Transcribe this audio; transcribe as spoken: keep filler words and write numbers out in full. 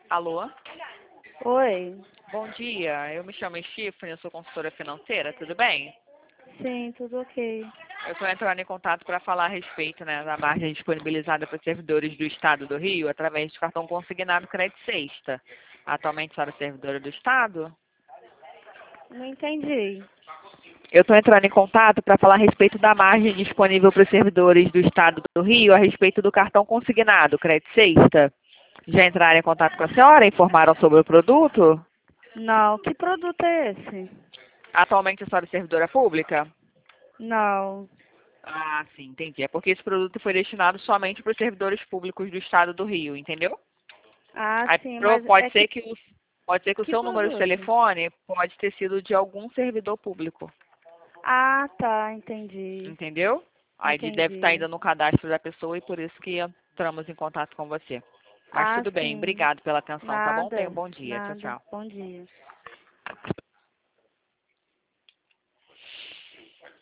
Alô? Oi. Bom dia, eu me chamo Stephanie, eu sou consultora financeira, tudo bem? Sim, tudo ok. Eu estou entrando em contato para falar a respeito, né, da margem disponibilizada para servidores do Estado do Rio através de cartão consignado Crédito Sexta. Atualmente, a senhora é servidora do Estado? Não entendi. Eu estou entrando em contato para falar a respeito da margem disponível para os servidores do Estado do Rio a respeito do cartão consignado Crédito Sexta. Já entraram em contato com a senhora? Informaram sobre o produto? Não, que produto é esse? Atualmente, a senhora é servidora pública? Não. Ah, sim, entendi. É porque esse produto foi destinado somente para os servidores públicos do Estado do Rio, entendeu? Ah, Aí sim, pro- mas pode é ser que, que o, pode ser que o que seu número de produto? telefone pode ter sido de algum servidor público, Ah, tá, entendi. entendeu? Aí ele deve estar Entendi. ainda no cadastro da pessoa e por isso que entramos em contato com você. Mas Ah, tudo bem, sim. obrigado pela atenção, tá bom? Tenha um Nada, bom dia. Tchau, nada. tchau. Bom dia.